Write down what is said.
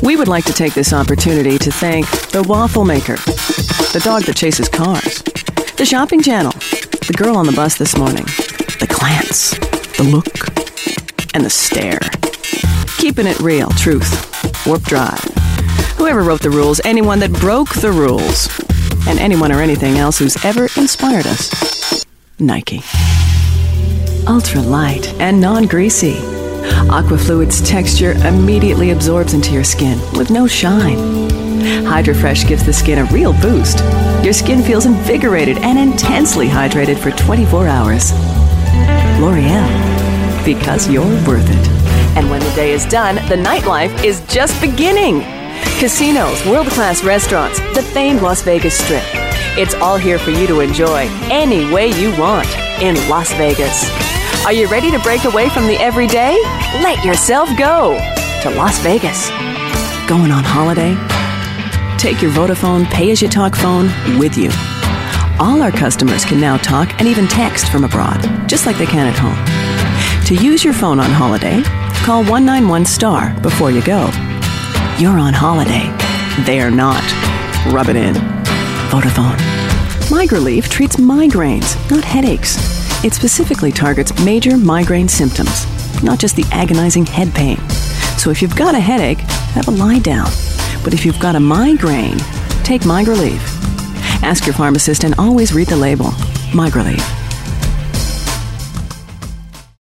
We would like to take this opportunity to thank the Waffle Maker, the dog that chases cars, the shopping channel, the girl on the bus this morning, the glance, the look, and the stare. Keeping it real, truth, warp drive. Whoever wrote the rules, anyone that broke the rules, and anyone or anything else who's ever inspired us. Nike. Ultra light and non-greasy. Aquafluid's texture immediately absorbs into your skin with no shine. HydraFresh gives the skin a real boost. Your skin feels invigorated and intensely hydrated for 24 hours. L'Oreal, because you're worth it. And when the day is done, the nightlife is just beginning. Casinos, world-class restaurants, the famed Las Vegas Strip. It's all here for you to enjoy any way you want in Las Vegas. Are you ready to break away from the everyday? Let yourself go to Las Vegas. Going on holiday? Take your Vodafone Pay-As-You-Talk phone with you. All our customers can now talk and even text from abroad, just like they can at home. To use your phone on holiday, call 191-STAR before you go. You're on holiday. They're not. Rub it in. Vodafone. MigraLief treats migraines, not headaches. It specifically targets major migraine symptoms, not just the agonizing head pain. So if you've got a headache, have a lie down. But if you've got a migraine, take MigraLief. Ask your pharmacist and always read the label. MigraLief.